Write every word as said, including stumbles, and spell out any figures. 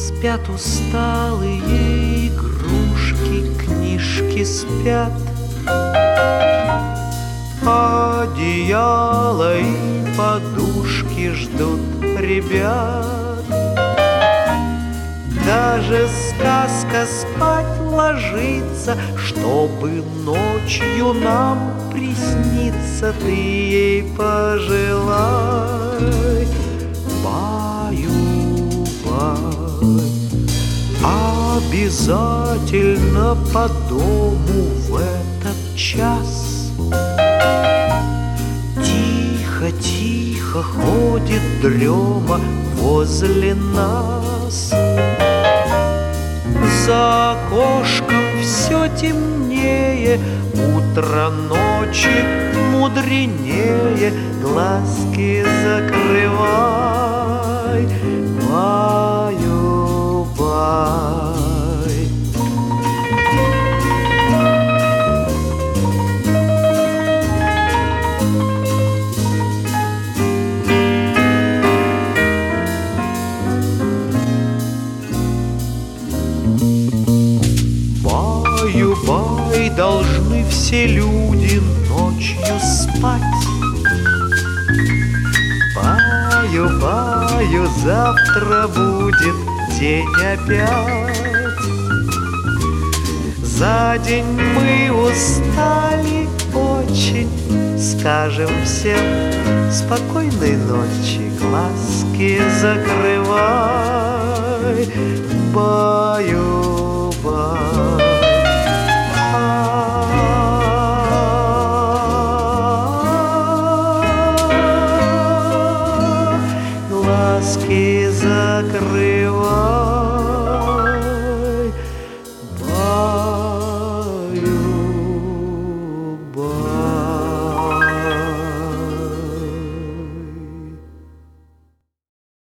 Спят усталые игрушки, книжки спят, одеяло и подушки ждут ребят. Даже сказка спать ложится, чтобы ночью нам присниться. Ты ей пожелай, баю-бай. Обязательно по дому в этот час тихо-тихо ходит дрема возле нас. За окошком все темнее, утро ночи мудренее. Глазки закрывай, баю-бай. Баю-бай, должны все люди ночью спать. Баю-баю, завтра будет день опять. За день мы устали очень, скажем всем спокойной ночи. Глазки закрывай, баю-бай. Глазки закрывай.